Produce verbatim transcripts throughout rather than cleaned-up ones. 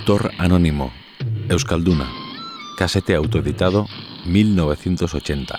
Autor anónimo, Euskalduna, casete autoeditado, mil novecientos ochenta.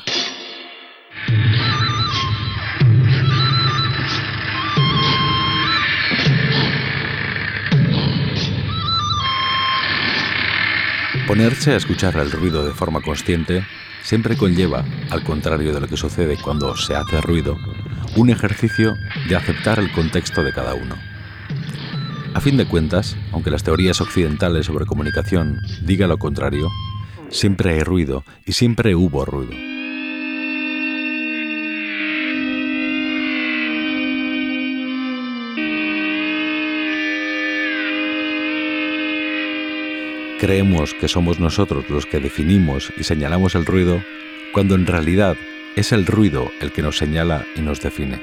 Ponerse a escuchar el ruido de forma consciente siempre conlleva, al contrario de lo que sucede cuando se hace ruido, un ejercicio de aceptar el contexto de cada uno. A fin de cuentas, aunque las teorías occidentales sobre comunicación digan lo contrario, siempre hay ruido y siempre hubo ruido. Creemos que somos nosotros los que definimos y señalamos el ruido, cuando en realidad es el ruido el que nos señala y nos define.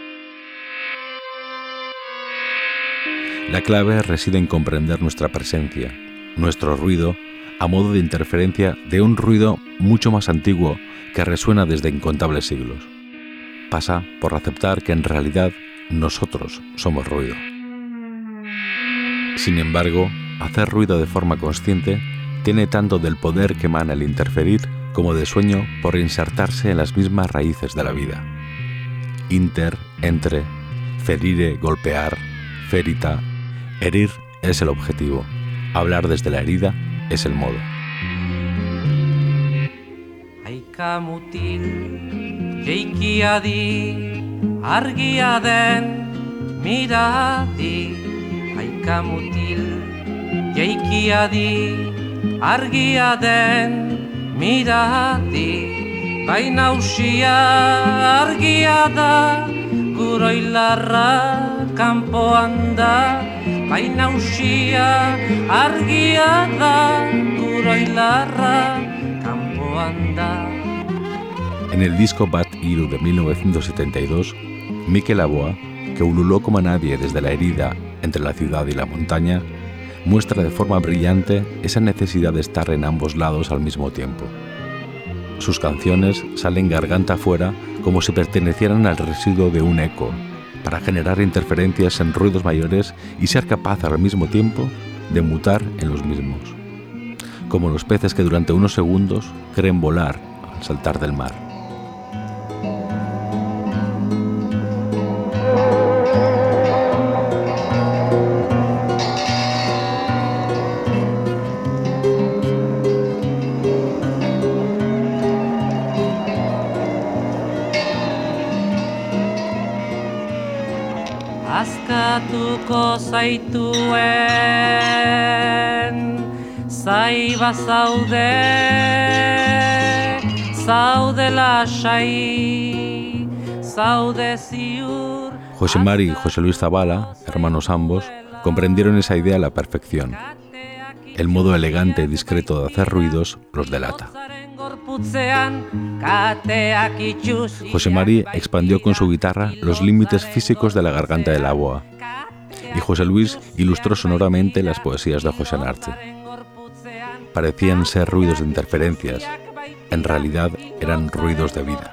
La clave reside en comprender nuestra presencia, nuestro ruido, a modo de interferencia de un ruido mucho más antiguo que resuena desde incontables siglos. Pasa por aceptar que en realidad nosotros somos ruido. Sin embargo, hacer ruido de forma consciente tiene tanto del poder que emana el interferir como de sueño por insertarse en las mismas raíces de la vida. Inter, entre, ferire, golpear, ferita. Herir es el objetivo. Hablar desde la herida es el modo. Aikamutil, jeikiadi, argia den, miradi. Aikamutil, jeikiadi, argia den, miradi. Baina usia argia da, guroilarra kanpoan da. Baina usia argia da, guroilarra kanpoan da. En el disco Bat Iru de mil novecientos setenta y dos, Mikel Laboa, que ululó como nadie desde la herida entre la ciudad y la montaña, muestra de forma brillante esa necesidad de estar en ambos lados al mismo tiempo. Sus canciones salen garganta afuera como si pertenecieran al residuo de un eco, para generar interferencias en ruidos mayores y ser capaz al mismo tiempo de mutar en los mismos. Como los peces que durante unos segundos creen volar al saltar del mar. Askatuko zaituen zaiba zaude, zaude lasai, zaude ziur. José Mari y José Luis Zabala, hermanos ambos, comprendieron esa idea a la perfección. El modo elegante y discreto de hacer ruidos los delata. José Mari expandió con su guitarra los límites físicos de la garganta de Laboa, y José Luis ilustró sonoramente las poesías de José Narche. Parecían ser ruidos de interferencias, en realidad eran ruidos de vida.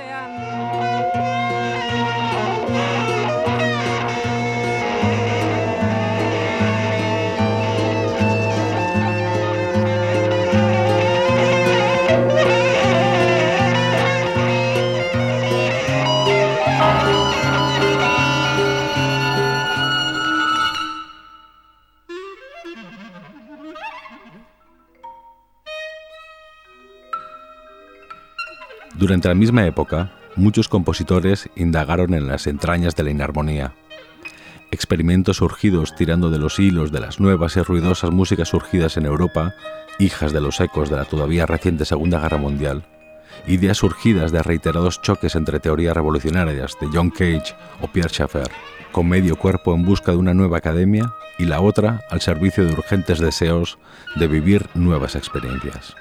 Durante la misma época, muchos compositores indagaron en las entrañas de la inarmonía. Experimentos surgidos tirando de los hilos de las nuevas y ruidosas músicas surgidas en Europa, hijas de los ecos de la todavía reciente Segunda Guerra Mundial, ideas surgidas de reiterados choques entre teorías revolucionarias de John Cage o Pierre Schaeffer, con medio cuerpo en busca de una nueva academia y la otra al servicio de urgentes deseos de vivir nuevas experiencias.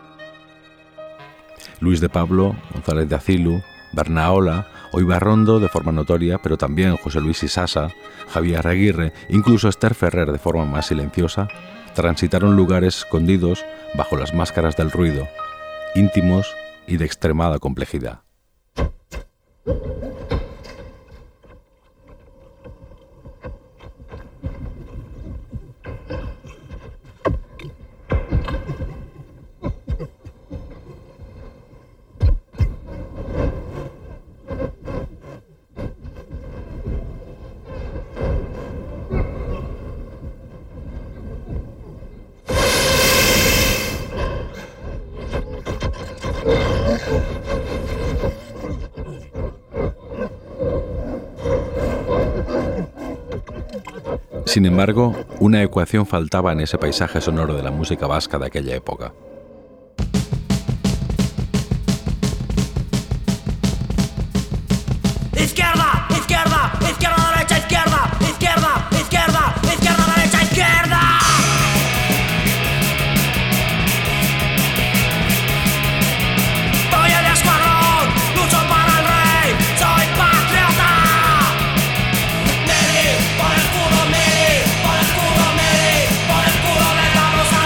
Luis de Pablo, González de Acilu, Bernaola o Ibarrondo de forma notoria, pero también José Luis Isasa, Javier Aguirre, incluso Esther Ferrer de forma más silenciosa, transitaron lugares escondidos bajo las máscaras del ruido, íntimos y de extremada complejidad. Sin embargo, una ecuación faltaba en ese paisaje sonoro de la música vasca de aquella época. Izquierda, izquierda, izquierda, derecha, izquierda, izquierda, izquierda, izquierda, derecha, izquierda. Voy al escuadrón, lucho para el rey, soy patriota. Mili, por el culo, Mili, por el culo, Mili, por el culo les vamos a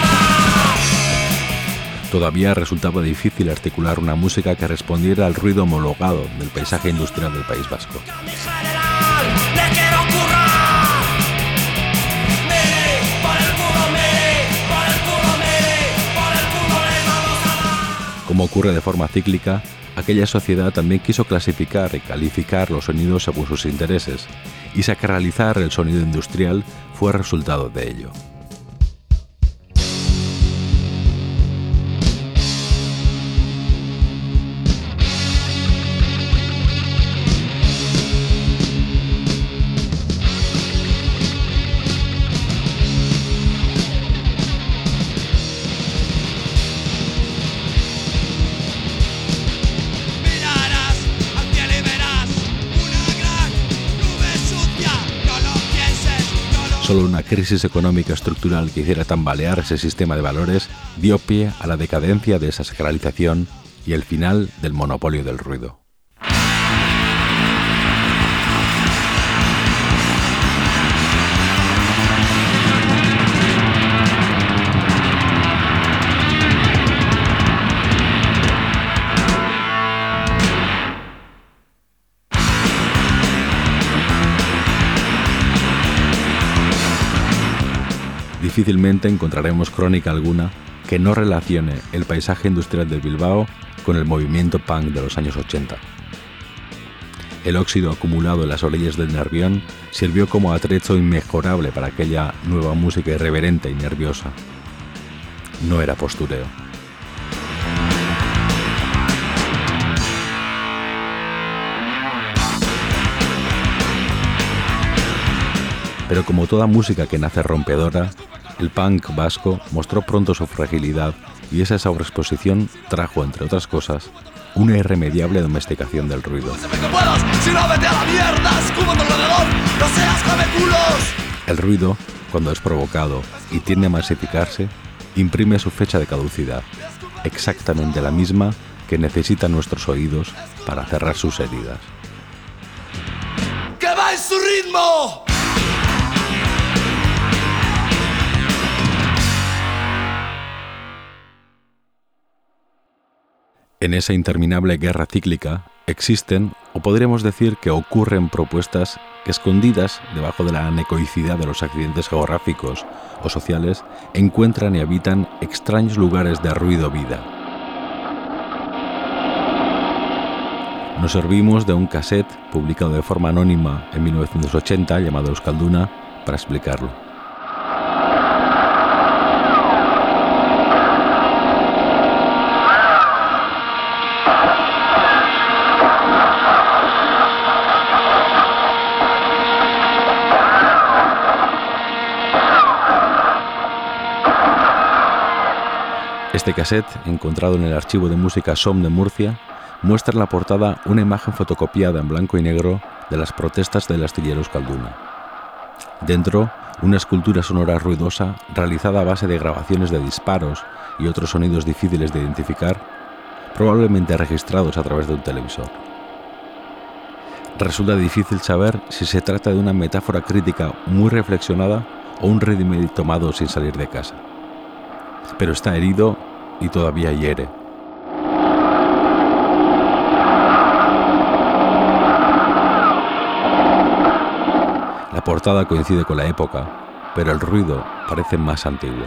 dar. Todavía resultaba difícil articular una música que respondiera al ruido homologado del paisaje industrial del País Vasco. Mi general, le quiero currar. Mili, por el culo, Mili, por el culo, Mili, por el culo les vamos a dar. Como ocurre de forma cíclica, aquella sociedad también quiso clasificar y calificar los sonidos según sus intereses, y sacralizar el sonido industrial fue resultado de ello. Mirarás al cielo y verás una gran nube sucia. No lo pienses, no lo Solo una crisis económica estructural que hiciera tambalear ese sistema de valores dio pie a la decadencia de esa sacralización y el final del monopolio del ruido. Difícilmente encontraremos crónica alguna que no relacione el paisaje industrial del Bilbao con el movimiento punk de los años ochenta. El óxido acumulado en las orillas del Nervión sirvió como atrezo inmejorable para aquella nueva música irreverente y nerviosa. No era postureo. Pero como toda música que nace rompedora, el punk vasco mostró pronto su fragilidad y esa sobreexposición trajo, entre otras cosas, una irremediable domesticación del ruido. El ruido, cuando es provocado y tiende a masificarse, imprime su fecha de caducidad, exactamente la misma que necesitan nuestros oídos para cerrar sus heridas. ¡Que va en su ritmo! En esa interminable guerra cíclica existen, o podríamos decir que ocurren propuestas que, escondidas debajo de la anecoicidad de los accidentes geográficos o sociales, encuentran y habitan extraños lugares de ruido-vida. Nos servimos de un cassette publicado de forma anónima en mil novecientos ochenta llamado Euskalduna para explicarlo. Este cassette, encontrado en el archivo de música S O M de Murcia, muestra en la portada una imagen fotocopiada en blanco y negro de las protestas del astillero Euskalduna. Dentro, una escultura sonora ruidosa realizada a base de grabaciones de disparos y otros sonidos difíciles de identificar, probablemente registrados a través de un televisor. Resulta difícil saber si se trata de una metáfora crítica muy reflexionada o un ready-made tomado sin salir de casa. Pero está herido y todavía hiere. La portada coincide con la época, pero el ruido parece más antiguo.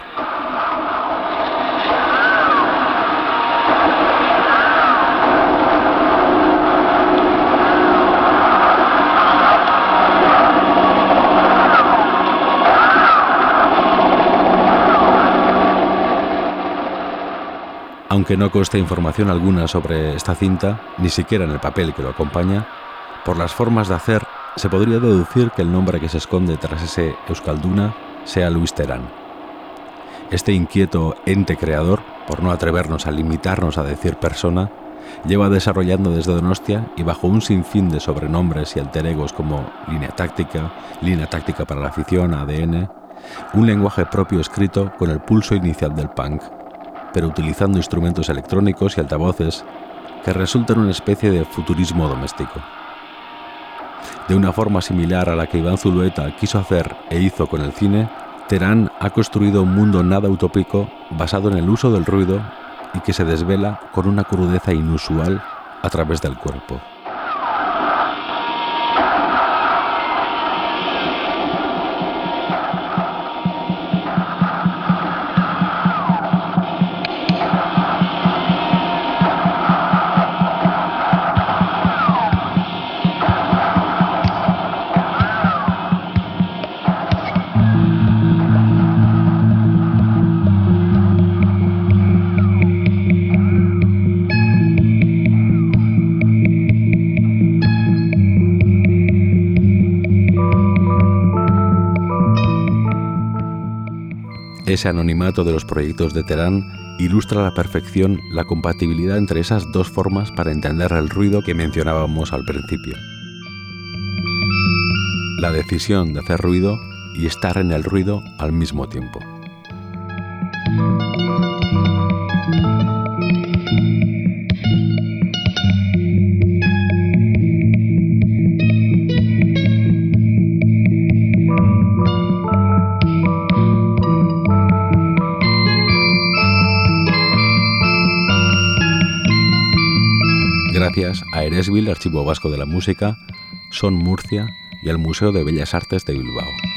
Aunque Aunque no consta información alguna sobre esta cinta, ni siquiera en el papel que lo acompaña, por las formas de hacer se podría deducir que el nombre que se esconde tras ese euskalduna sea Luis Terán. Este inquieto ente creador, por no atrevernos a limitarnos a decir persona, lleva desarrollando desde Donostia y bajo un sinfín de sobrenombres y alter egos como Línea Táctica, Línea Táctica para la Afición, A D N, un lenguaje propio escrito con el pulso inicial del punk, pero utilizando instrumentos electrónicos y altavoces que resultan una especie de futurismo doméstico. De una forma similar a la que Iván Zulueta quiso hacer e hizo con el cine, Terán ha construido un mundo nada utópico basado en el uso del ruido y que se desvela con una crudeza inusual a través del cuerpo. Ese anonimato de los proyectos de Terán ilustra a la perfección la compatibilidad entre esas dos formas para entender el ruido que mencionábamos al principio. La decisión de hacer ruido y estar en el ruido al mismo tiempo. Gracias a Eresbil, Archivo Vasco de la Música, Son Murcia y al Museo de Bellas Artes de Bilbao.